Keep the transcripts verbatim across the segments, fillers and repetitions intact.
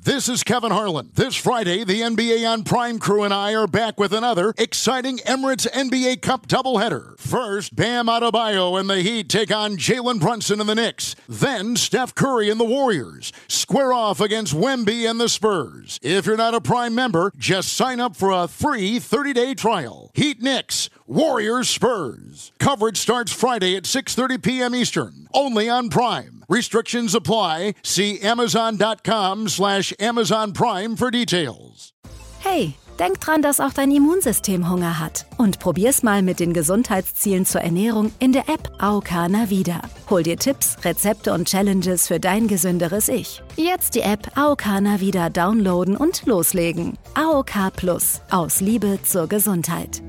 This is Kevin Harlan. This Friday, the N B A on Prime crew and I are back with another exciting Emirates N B A Cup doubleheader. First, Bam Adebayo and the Heat take on Jalen Brunson and the Knicks. Then, Steph Curry and the Warriors square off against Wemby and the Spurs. If you're not a Prime member, just sign up for a free thirty-day trial. Heat Knicks, Warriors Spurs. Coverage starts Friday at six thirty p.m. Eastern, only on Prime. Restrictions apply. See Amazon.com slash Amazon Prime für Details. Hey, denk dran, dass auch dein Immunsystem Hunger hat. Und probier's mal mit den Gesundheitszielen zur Ernährung in der App A O K Navida. Hol dir Tipps, Rezepte und Challenges für dein gesünderes Ich. Jetzt die App A O K Navida downloaden und loslegen. A O K Plus. Aus Liebe zur Gesundheit.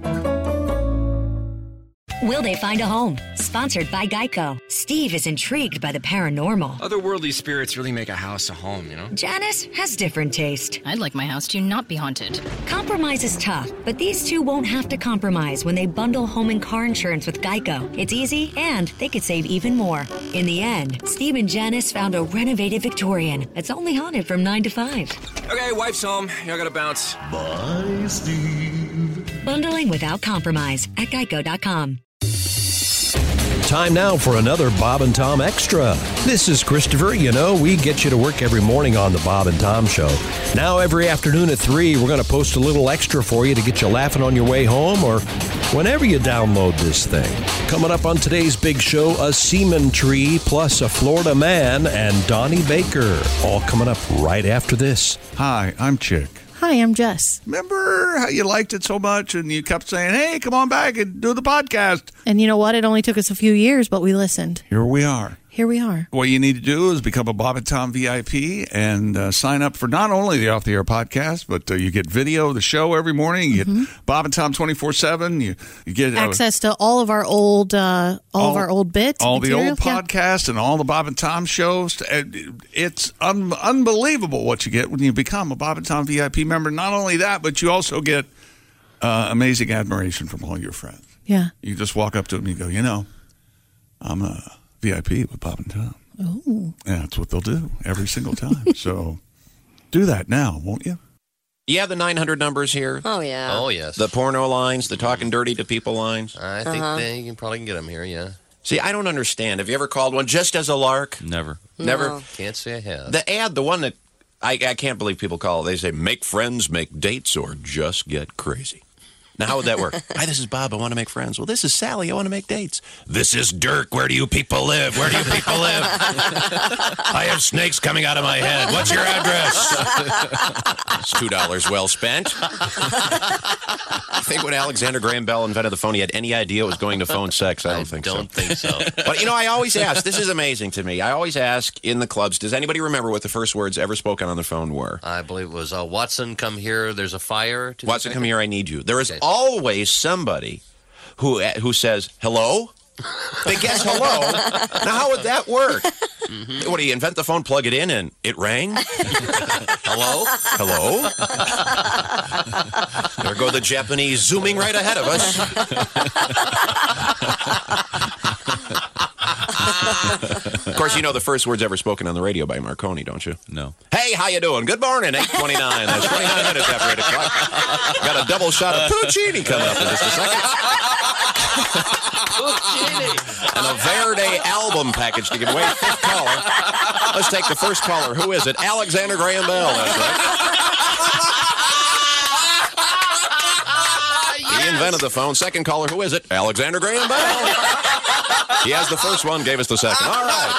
Will They Find a Home? Sponsored by Geico. Steve is intrigued by the paranormal. Otherworldly spirits really make a house a home, you know? Janice has different taste. I'd like my house to not be haunted. Compromise is tough, but these two won't have to compromise when they bundle home and car insurance with Geico. It's easy, and they could save even more. In the end, Steve and Janice found a renovated Victorian that's only haunted from nine to five. Okay, wife's home. I gotta bounce. Bye, Steve. Bundling without compromise at geico dot com. Time now for another Bob and Tom Extra. This is Christopher. You know, we get you to work every morning on the Bob and Tom Show. Now, every afternoon at three, we're going to post a little extra for you to get you laughing on your way home or whenever you download this thing. Coming up on today's big show, a semen tree plus a Florida man and Donnie Baker. All coming up right after this. Hi, I'm Chick. Hi, I'm Jess. Remember how you liked it so much and you kept saying, hey, come on back and do the podcast? And you know what? It only took us a few years, but we listened. Here we are. Here we are. What you need to do is become a Bob and Tom V I P and uh, sign up for not only the Off the Air podcast, but uh, you get video of the show every morning. You Mm-hmm. get Bob and Tom twenty-four seven. You, you get uh, access to all of our old, uh, all, all of our old bits, all material. the old yeah. podcasts, and all the Bob and Tom shows. It's un- unbelievable what you get when you become a Bob and Tom V I P member. Not only that, but you also get uh, amazing admiration from all your friends. Yeah, you just walk up to them and you go, you know, I'm a V I P with Bob and Tom. Oh. Yeah, that's what they'll do every single time. So do that now, won't you? Yeah, the nine hundred numbers here. Oh, yeah. Oh, yes. The porno lines, the talking dirty to people lines. I think Uh-huh. they, you can probably get them here, yeah. See, I don't understand. Have you ever called one just as a lark? Never. Never? No. Can't say I have. The ad, the one that I, I can't believe people call, they say, make friends, make dates, or just get crazy. Now, how would that work? Hi, this is Bob. I want to make friends. Well, this is Sally. I want to make dates. This is Dirk. Where do you people live? Where do you people live? I have snakes coming out of my head. What's your address? It's two dollars well spent. I think when Alexander Graham Bell invented the phone, he had any idea it was going to phone sex. I don't I think don't so. think so. But, you know, I always ask, this is amazing to me. I always ask in the clubs, does anybody remember what the first words ever spoken on the phone were? I believe it was uh, Watson, come here. There's a fire. to Watson, come here. I need you. There is Okay. always somebody who who says, hello? They guess hello. Now, how would that work? Mm-hmm. What, do you invent the phone, plug it in, and it rang? Hello? Hello? There go the Japanese zooming right ahead of us. Of course, you know the first words ever spoken on the radio by Marconi, don't you? No. Hey, how you doing? Good morning, eight twenty-nine. That's twenty-nine minutes after eight o'clock. Got a double shot of Puccini coming up in just a second. And a Verde album package to give away. Fifth caller. Let's take the first caller. Who is it? Alexander Graham Bell. That's right. He invented the phone. Second caller. Who is it? Alexander Graham Bell. He has the first one, gave us the second. All right.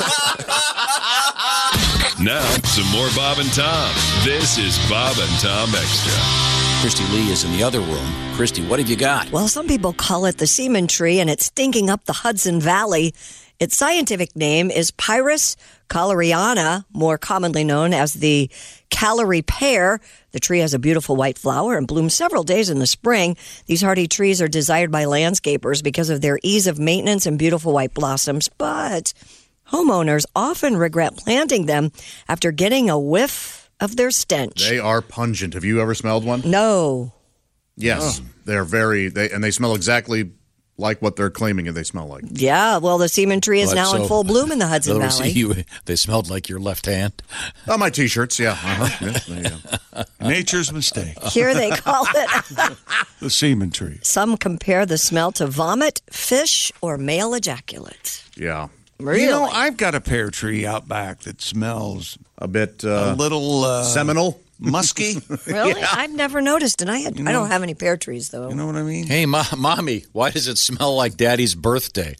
Now, some more Bob and Tom. This is Bob and Tom Extra. Christy Lee is in the other room. Christy, what have you got? Well, some people call it the semen tree, and it's stinking up the Hudson Valley. Its scientific name is Pyrus caleriana, more commonly known as the calorie pear. The tree has a beautiful white flower and blooms several days in the spring. These hardy trees are desired by landscapers because of their ease of maintenance and beautiful white blossoms, but homeowners often regret planting them after getting a whiff of their stench. They are pungent. Have you ever smelled one? No. Yes. Oh. They're very, they, and they smell exactly like what they're claiming they smell like. Yeah, well, the semen tree is Like, now in so- full bloom in the Hudson In other words, Valley. you- they smelled like your left hand. Oh, my T-shirts, yeah. Uh-huh. Yeah, there you go. Nature's mistake. Here they call it. The semen tree. Some compare the smell to vomit, fish, or male ejaculate. Yeah. Really? You know, I've got a pear tree out back that smells a bit uh, a little uh, seminal, musky. Really? I've never noticed, and I had, You I know- don't have any pear trees though. You know what I mean? Hey, mo- mommy, why does it smell like Daddy's birthday?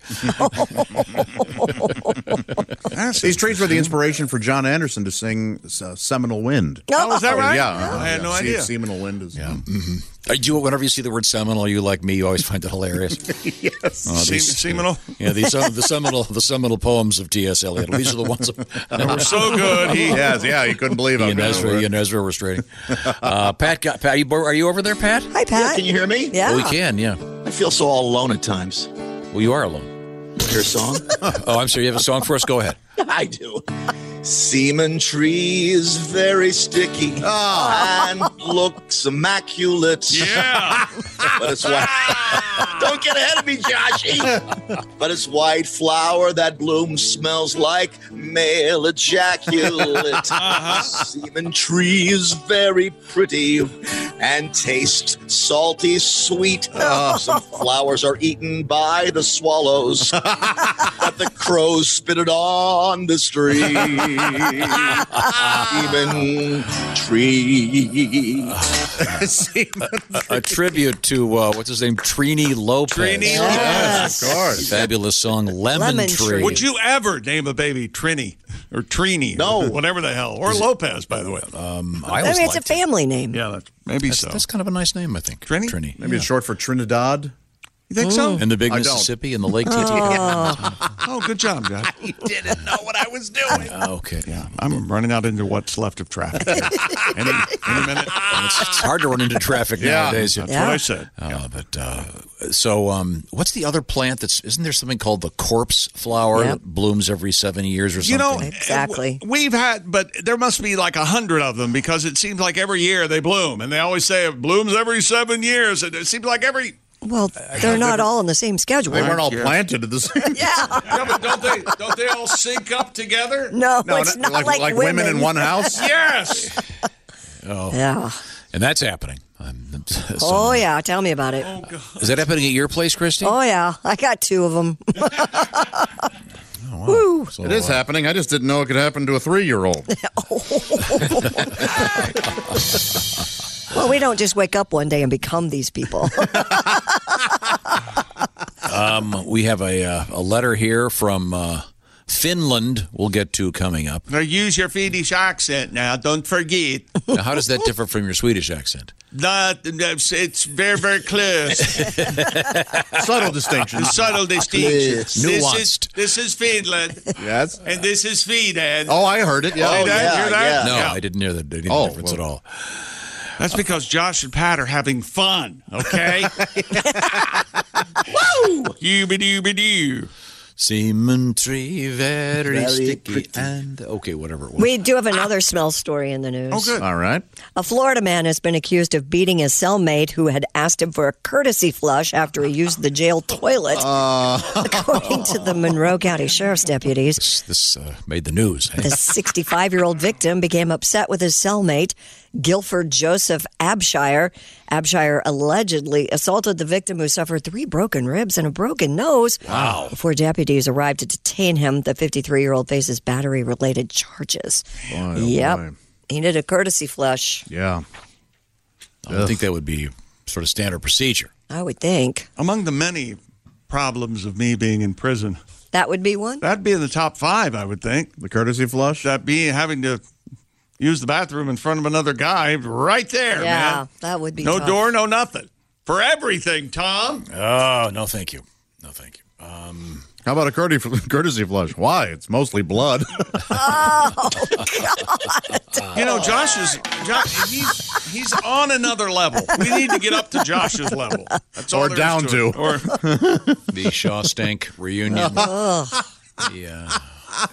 These trees were the inspiration for John Anderson to sing uh, "Seminole Wind." Oh, is that right? Yeah, I had no Se- idea. Seminole Wind is. Yeah. Mm-hmm. Uh, do you, whenever you see the word Seminole, you like me, you always find it hilarious. Yes. Oh, Se- these- Seminole? Yeah, these uh, the Seminole, the Seminole poems of T S. Eliot. These are the ones that were so good. He yes, yeah, you couldn't believe He how and good they Ezra, were. he and Ezra were straight. Uh, Pat, got, Pat, are you, are you over there, Pat? Hi, Pat. Can you hear me? Yeah. Oh, we can, yeah. I feel so all alone at times. Well, you are alone. Hear a song? Oh, I'm sorry. You have a song for us? Go ahead. I do. Semen tree is very sticky and looks immaculate. Yeah. But it's white. Don't get ahead of me, Joshy. But it's white flower that blooms smells like male ejaculate. Uh-huh. Semen tree is very pretty and tastes salty sweet. Some flowers are eaten by the swallows, but the crows spit it on the street. Semen tree. A, a tribute to, uh, what's his name? Trini Lopez. Trini Yes, of course. Fabulous song, Lemon, Lemon Tree. Tree. Would you ever name a baby Trini or Trini? No. Or whatever the hell. Or Lopez, by the way. Um, I I always mean, it's a liked it. family name. Yeah, that's, maybe That's, so. that's kind of a nice name, I think. Trini? Trini. Maybe it's short for Trinidad. You think so? And the big I don't. Mississippi and the Lake Titicaca. Oh, good job, Josh. You didn't know what I was doing. Okay. Yeah, I'm running out into what's left of traffic. any, any minute. It's, it's hard to run into traffic Yeah. nowadays. That's Yeah. what I said. Uh, but uh, so, um, what's the other plant that's? Isn't there something called the corpse flower Yep. that blooms every seven years or something? You know, Exactly. w- we've had, but there must be like a hundred of them because it seems like every year they bloom, and they always say it blooms every seven years. And it seems like every. Well, they're not all in the same schedule. They weren't all Yeah. planted at the same. Yeah. Yeah, but don't they? Don't they all sync up together? No, No, it's not- not like, like women in one house. Yes. Oh, Yeah. and that's happening. Um, so- Oh, yeah. Tell me about it. Is that happening at your place, Christy? Oh, yeah. I got two of them. wow. Woo. So, It is uh, happening. I just didn't know it could happen to a three-year-old. Well, we don't just wake up one day and become these people. Um, we have a uh, a letter here from uh, Finland. We'll get to coming up. Now use your Finnish accent now. Don't forget. Now, how does that differ from your Swedish accent? That that's- it's very very close. Subtle distinctions. Subtle distinctions. This is Nuanced. this is Finland, Yes. and this is Sweden. Oh, I heard it. Yeah. See that? yeah, Hear that? No, Yeah. I didn't hear that. Any Oh, difference well. at all. That's because Josh and Pat are having fun. Okay. Woo! Dooby dooby doo. Semen tree, very, Very sticky pretty. and okay, whatever it was. We do have another smell story in the news. Oh, good. All right. A Florida man has been accused of beating his cellmate who had asked him for a courtesy flush after he used the jail toilet. According to the Monroe County Sheriff's deputies, This, this uh, made the news. the sixty-five-year-old victim became upset with his cellmate, Guilford Joseph Abshire. Abshire allegedly assaulted the victim, who suffered three broken ribs and a broken nose. Wow. Before deputies arrived to detain him, the fifty-three-year-old faces battery-related charges. Boy, oh yep. boy. He did a courtesy flush, Yeah. I would think that would be sort of standard procedure. I would think. Among the many problems of me being in prison, That would be one? that'd be in the top five, I would think. The courtesy flush. That being having to use the bathroom in front of another guy right there, Yeah, man. that would be No tough. door, no nothing. For everything, Tom. Oh, no, thank you. No, thank you. Um, How about a courtesy courtesy flush? Why? It's mostly blood. Oh, You know, Josh is Josh, he's he's on another level. We need to get up to Josh's level. That's all Or there is down to. to. it. Or the Shaw Stank reunion. Ugh. The, uh,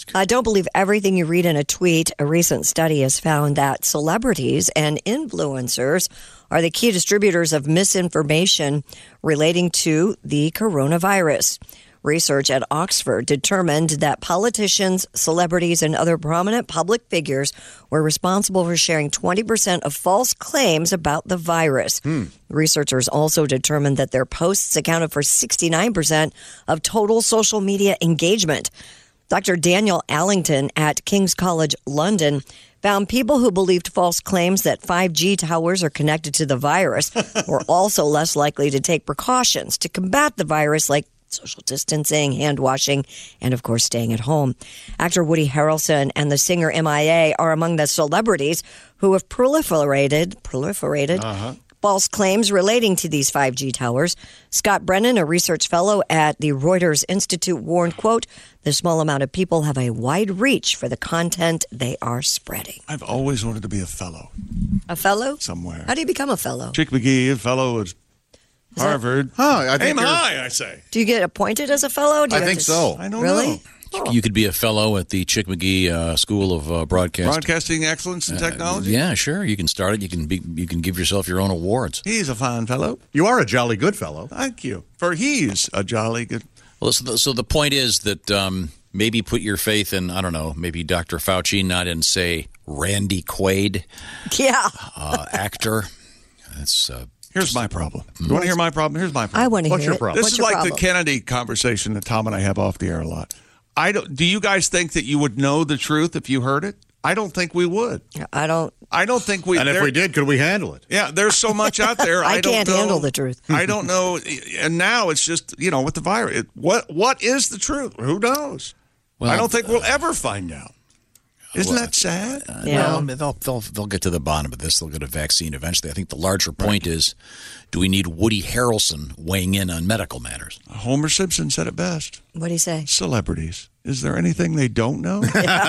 Uh, don't believe everything you read in a tweet. A recent study has found that celebrities and influencers are the key distributors of misinformation relating to the coronavirus. Research at Oxford determined that politicians, celebrities, and other prominent public figures were responsible for sharing twenty percent of false claims about the virus. Hmm. Researchers also determined that their posts accounted for sixty-nine percent of total social media engagement. Doctor Daniel Allington at King's College London found people who believed false claims that five G towers are connected to the virus were also less likely to take precautions to combat the virus, like social distancing, hand washing, and, of course, staying at home. Actor Woody Harrelson and the singer M I A are among the celebrities who have proliferated, proliferated uh-huh. false claims relating to these five G towers. Scott Brennan, a research fellow at the Reuters Institute, warned, quote, the small amount of people have a wide reach for the content they are spreading. I've always wanted to be a fellow. A fellow? Somewhere. How do you become a fellow? Chick McGee, a fellow at Harvard. Huh, I think Aim you're- high, I say. Do you get appointed as a fellow? Do I you have think to- so. I don't really? know. Oh. You could be a fellow at the Chick McGee uh, School of uh, Broadcasting. Broadcasting Excellence and Technology? Uh, yeah, sure. You can start it. You can be. You can give yourself your own awards. He's a fine fellow. You are a jolly good fellow. Thank you. For he's a jolly good... Well, so the, so the point is that um, maybe put your faith in, I don't know, maybe Doctor Fauci, not in, say, Randy Quaid. Yeah. Uh, actor. That's... Uh, Here's my problem. You want to hear my problem? Here's my problem. I want to What's hear your it. problem? This What's is your like problem? the Kennedy conversation that Tom and I have off the air a lot. I don't. Do you guys think that you would know the truth if you heard it? I don't think we would. I don't. I don't think we. And if there- we did, could we handle it? Yeah, there's so much out there. I I, don't can't know. handle the truth. I don't know. And now it's just, you know, with the virus, it, what what is the truth? Who knows? Well, I don't think we'll ever find out. Isn't well, that sad? Uh, Yeah. Well, they'll, they'll they'll get to the bottom of this. They'll get a vaccine eventually. I think the larger point is, do we need Woody Harrelson weighing in on medical matters? Homer Simpson said it best. What do you say? Celebrities. Is there anything they don't know?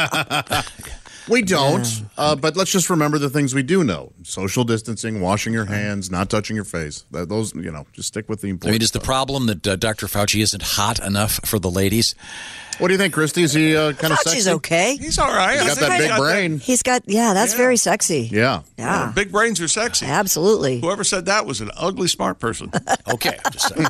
We don't, uh, but let's just remember the things we do know. Social distancing, washing your hands, not touching your face. Th- Those, you know, just stick with the I important mean, is the stuff. problem that uh, Doctor Fauci isn't hot enough for the ladies? What do you think, Christy? Is he uh, kind of Fauci's sexy? okay. He's all right. He's I got think that he big got brain. He's got, yeah, that's Yeah. very sexy. Yeah. Yeah. that- Big brains are sexy. Absolutely. Whoever said that was an ugly smart person. Okay, just saying.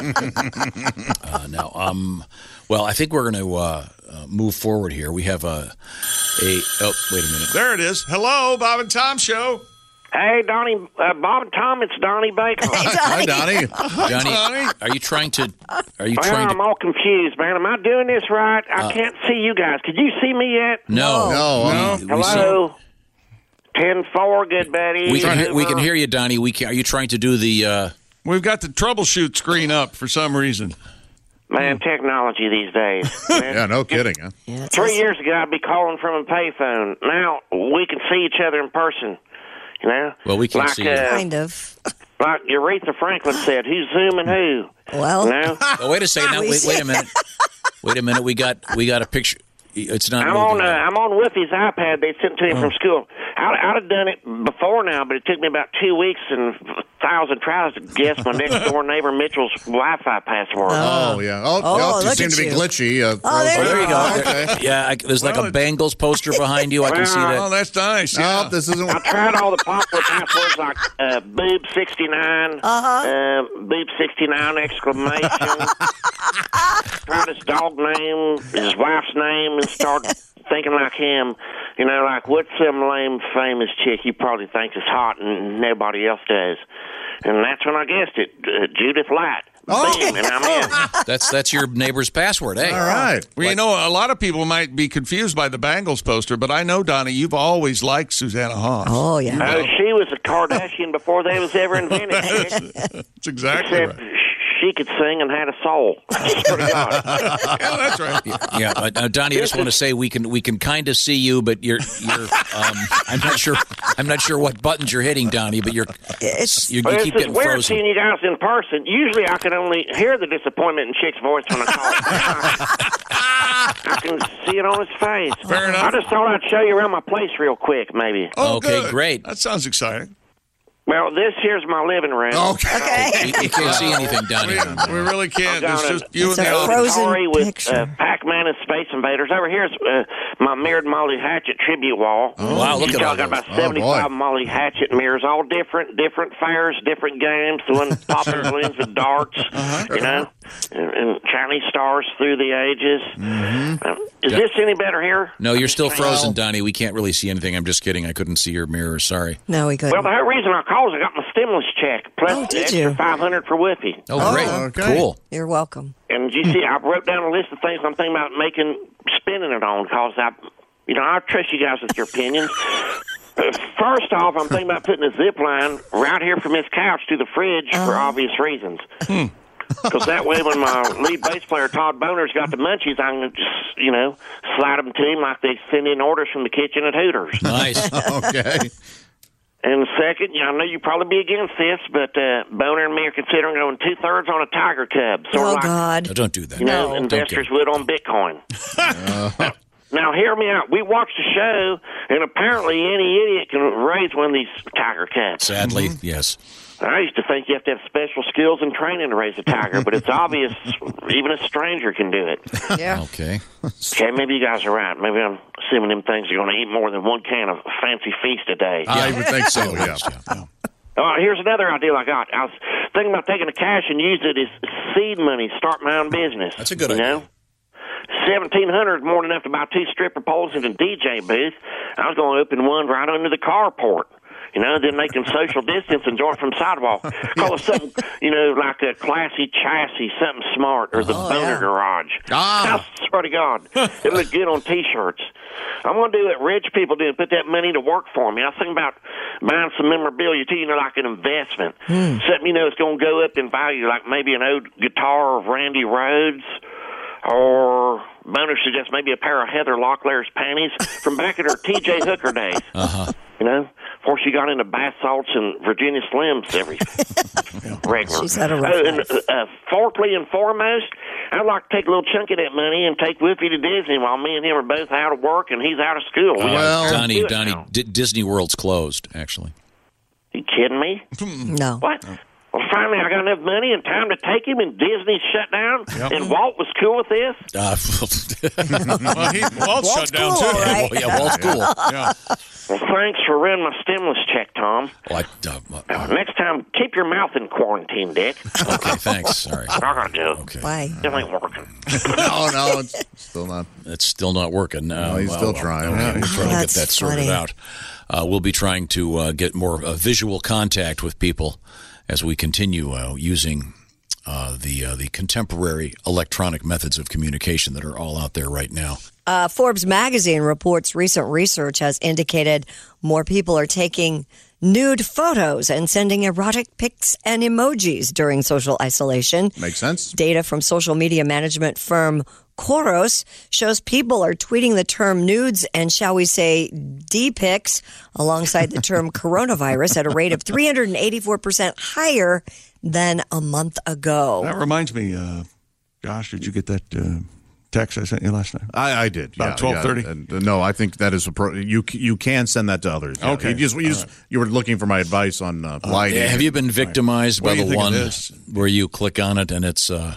uh, now, um, well, I think we're going to uh, uh, move forward here. We have a, a. Oh, wait a minute. There it is. Hello, Bob and Tom Show. Hey, Donnie, uh, Bob and Tom, it's Donnie Baker. Hi, Donnie. Johnny, Donnie. are you trying to? Are you Well, trying I'm to? all confused, man. Am I doing this right? I Uh, can't see you guys. Could you see me yet? No, No, We- we see- Hello? ten four, good buddy. We can, hear, we can hear you, Donnie. We can, are you trying to do the? Uh, We've got the troubleshoot screen up for some reason. Man, technology these days. Man. Yeah, no kidding, huh? Yeah, it's Three just- years ago, I'd be calling from a payphone. Now we can see each other in person. You know? Well, we can't like, see you. uh, Kind of. Like Aretha Franklin said, who's zooming who? Well, You know? oh, wait a second. Now, We wait, see- wait a minute. Wait a minute. We got we got a picture. It's not. I'm moving on. Uh, right. I'm on Woofy's iPad. They sent to him Oh. from school. I'd, I'd have done it before now, but it took me about two weeks and a thousand tries to guess my next door neighbor Mitchell's Wi-Fi password. Oh, yeah. Oh, Oh, oh, you look seem at to be you. glitchy. Uh, Oh, there throws- you There you go. Okay. There- yeah, I, there's like Well, a it- Bengals poster behind you. I can see Oh, that. that's nice. No, Yeah. this isn't. I tried all the popular passwords like uh, boob sixty-nine, Uh-huh. uh, boob sixty-nine exclamation. Tried his dog name, his wife's name, and started thinking like him. You know, like, what's some lame famous chick you probably think is hot and nobody else does? And that's when I guessed it, uh, Judith Light. Oh. Bam, and I'm in. That's that's your neighbor's password. Hey, All right. Well, you know, a lot of people might be confused by the Bengals poster, but I know, Donnie, you've always liked Susanna Haas. Oh, yeah. Oh, she was a Kardashian before they was ever invented. That's exactly Except right. she could sing and had a soul. Swear to God. Yeah, that's right. yeah. Uh, uh, Donnie, I just want to say we can we can kind of see you, but you're you're. Um, I'm not sure. I'm not sure what buttons you're hitting, Donnie, but you're It's you, Well, you it's keep just getting weird frozen. seeing you guys in person. Usually I can only hear the disappointment in Chick's voice when I call it. I can see it on his face. Fair enough. I just thought I'd show you around my place real quick, maybe. Oh, Okay, good. great. That sounds exciting. Well, this here's my living room. Okay. You, you can't see anything down here. We really can't. It's just you It's and a the frozen Atari with picture. uh, Pac-Man and Space Invaders. Over here's uh, my mirrored Molly Hatchet tribute wall. Oh, wow, look at all I got about those. seventy-five Oh, boy. Molly Hatchet mirrors, all different, different fairs, different games, the one popping balloons with darts, you know, and, and Chinese stars through the ages. Mm-hmm. Uh, is this any better here? No, you're still frozen, Donnie. We can't really see anything. I'm just kidding. I couldn't see your mirror. Sorry. No, we couldn't. Well, the whole reason I called is I got my stimulus check plus Oh, the did extra you? five hundred for Whippy. Oh, great. okay. Cool. You're welcome. And you see, I wrote down a list of things I'm thinking about making, spending it on, because I, you know, I trust you guys with your opinions. But first off, I'm thinking about putting a zip line right here from this couch to the fridge Uh-huh. for obvious reasons. Because that way, when my lead bass player Todd Boner's got the munchies, I can just, you know, slide them to him like they send in orders from the kitchen at Hooters. Nice. Okay. And second, yeah, I know you probably be against this, but uh, Boner and me are considering going two thirds on a Tiger Cub, sort Oh, of like God. No, don't do that. you know No. investors would on Bitcoin. Now, hear me out. We watched the show, and apparently any idiot can raise one of these Tiger Cubs. Sadly, yes. I used to think you have to have special skills and training to raise a tiger, but it's obvious even a stranger can do it. Yeah. Okay. Okay, maybe you guys are right. Maybe I'm assuming them things are going to eat more than one can of fancy feast a day. I would think so, yeah. Oh, here's another idea I got. I was thinking about taking the cash and use it as seed money to start my own business. That's a good you idea. know? seventeen hundred is more than enough to buy two stripper poles and a D J booth. I was going to open one right under the carport. You know, then they can social distance and join from sidewalk. Call it something, you know, like a classy chassis, something smart, or the Oh, Boner yeah. Garage. Ah. I swear to God, it look good on T-shirts. I'm going to do what rich people do and put that money to work for me. I was thinking about buying some memorabilia, too, you know, like an investment. Something, you know, it's going to go up in value, like maybe an old guitar of Randy Rhoads, or Boner suggests maybe a pair of Heather Locklear's panties from back in her T J Hooker days. Uh-huh. You know, before she got into bath salts and Virginia Slims every regular. She's had a rough Oh, and life. uh, uh, fourthly and foremost, I'd like to take a little chunk of that money and take Whippy to Disney while me and him are both out of work and he's out of school. We Uh, gotta Donnie, do it Donnie, now. D- Disney World's closed, actually. You kidding me? No. What? Well, finally, I got enough money and time to take him, and Disney shut down, Yep. and Walt was cool with this. Uh, well, he, Walt shut down cool, too. all right. well, yeah, Walt's cool. Yeah. Well, thanks for running my stimulus check, Tom. Oh, I, uh, Now, next time, keep your mouth in quarantine, Dick. okay, thanks. Sorry. I gotta do it. Okay. Why? It ain't working. No, no, it's still not. It's still not working. No, No, he's well, still well, trying. okay, Yeah, we're he's trying to get That's that sorted funny. out. Uh, we'll be trying to uh, get more uh, visual contact with people as we continue uh, using uh, the uh, the contemporary electronic methods of communication that are all out there right now. Uh, Forbes magazine reports recent research has indicated more people are taking nude photos and sending erotic pics and emojis during social isolation. Makes sense. Data from social media management firm Khoros shows people are tweeting the term nudes and, shall we say, D-pics alongside the term coronavirus at a rate of three hundred eighty-four percent higher than a month ago. That reminds me, uh, Josh, did you get that uh, text I sent you last night? I, I did. About yeah, twelve thirty? yeah. And, uh, no, I think that is a pro- you. You can send that to others. Yeah. Okay. You just, you, just, you were looking for my advice on uh, lighting. Yeah, have you been victimized What by do you the think of one this? where you click on it and it's uh,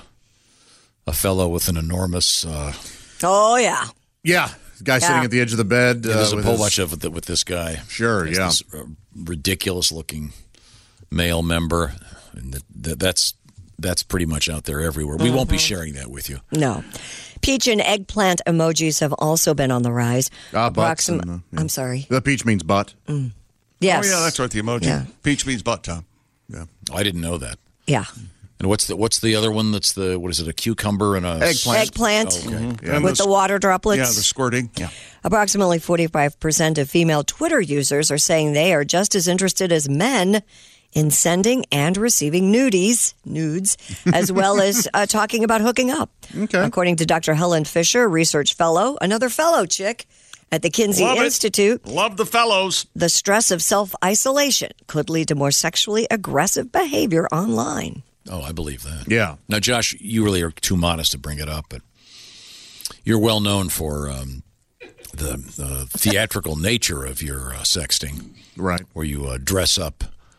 a fellow with an enormous? Uh, Oh, yeah. Yeah, the guy Yeah. sitting at the edge of the bed. Uh, there's a with whole his- bunch of it with this guy. Sure, It's yeah. this, uh, ridiculous-looking male member, and that, that, that's that's pretty much out there everywhere. We won't be sharing that with you. No. Peach and eggplant emojis have also been on the rise. Ah, butts Approxim- and, uh, yeah. I'm sorry. The peach means butt. Yes. Oh, yeah, that's right, the emoji. Yeah. Peach means butt, Tom. Yeah. Oh, I didn't know that. Yeah. And what's the what's the other one? That's the what is it? A cucumber and a Eggplant. Eggplant Oh, okay. And with the- the water droplets. Yeah, the squirting. Yeah. Approximately forty-five percent of female Twitter users are saying they are just as interested as men in sending and receiving nudies, nudes, as well as uh, talking about hooking up. Okay. According to Doctor Helen Fisher, research fellow, another fellow chick at the Kinsey Love it. Institute, Love the fellows. the stress of self-isolation could lead to more sexually aggressive behavior online. Oh, I believe that. Yeah. Now, Josh, you really are too modest to bring it up, but you're well known for um, the, the theatrical nature of your uh, sexting, Right. where you uh, dress up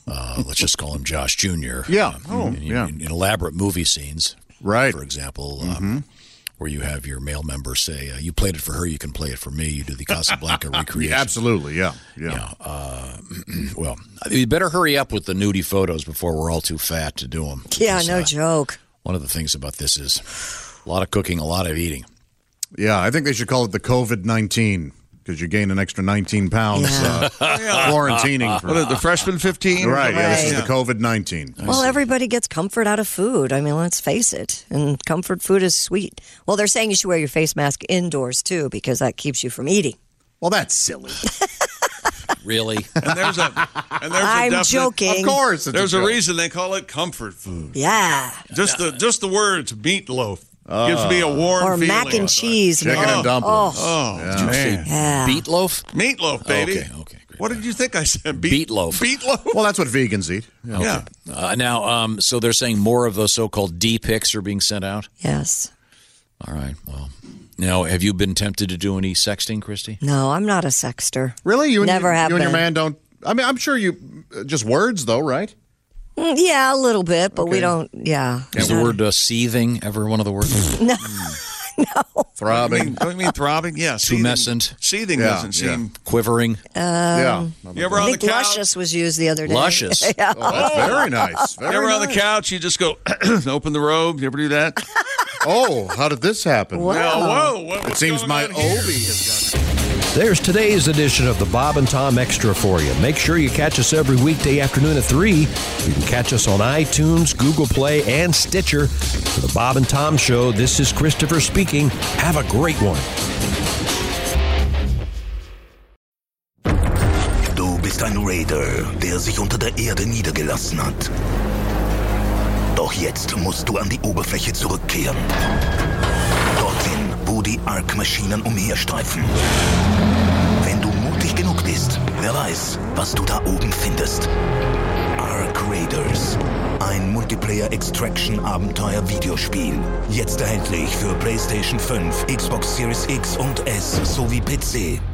Uh, let's just call him Josh Junior Yeah. Um, Oh, in, yeah. In, in elaborate movie scenes, right? For example, um, Mm-hmm. where you have your male member say, uh, "You played it for her, you can play it for me." You do the Casablanca recreation. Yeah, absolutely, yeah, yeah. Yeah, uh, well, you better hurry up with the nudie photos before we're all too fat to do them. Yeah, no joke. One of the things about this is a lot of cooking, a lot of eating. Yeah, I think they should call it the COVID nineteen because you gain an extra nineteen pounds Yeah. uh, quarantining. For, What is it, the freshman fifteen? Right, yeah, this is Right. the COVID nineteen. Well, everybody gets comfort out of food. I mean, let's face it. And comfort food is sweet. Well, they're saying you should wear your face mask indoors, too, because that keeps you from eating. Well, that's silly. Really? And there's a, and there's I'm a definite, joking. Of course, it's There's a, a, joke. reason they call it comfort food. Yeah. Just the just the words meatloaf gives me a warm Or feeling. mac and cheese. Chicken man. and dumplings. Oh, Yeah. man. Yeah. Beetloaf? Meatloaf, baby. Okay, okay. What did you think I said? Beet- Beetloaf. Beetloaf? Well, that's what vegans eat. Yeah. Yeah. Uh, now, um, so they're saying more of those so-called D pics are being sent out? Yes. All right, well. Now, have you been tempted to do any sexting, Christy? No, I'm not a sexter. Really? You and, Never you, have you and your been. man don't. I mean, I'm sure you. uh, Just words, though, right? Mm, Yeah, a little bit, but we Okay. don't, yeah. Is the word uh, seething ever one of the words? No. Throbbing. Don't you mean throbbing? Yeah. Seething, Tumescent. seething Yeah, doesn't yeah. seem. Quivering? yeah. You ever I on the think couch? luscious was used the other day. Luscious. yeah. Oh, that's very nice. Very You ever on the nice. couch? You just go open the robe. You ever do that? Oh, how did this happen? Wow. Well, whoa. What, It what's seems going my on here? Obi has got. There's today's edition of the Bob and Tom Extra for you. Make sure you catch us every weekday afternoon at three. You can catch us on iTunes, Google Play, and Stitcher. For the Bob and Tom Show, this is Christopher speaking. Have a great one. Du bist ein Raider, der sich unter der Erde niedergelassen hat. Doch jetzt musst du an die Oberfläche zurückkehren. Dorthin, wo die Ark-Maschinen umherstreifen. Wenn du mutig genug bist, wer weiß, was du da oben findest. Ark Raiders. Ein Multiplayer-Extraction-Abenteuer-Videospiel. Jetzt erhältlich für PlayStation fünf, Xbox Series X und S sowie P C.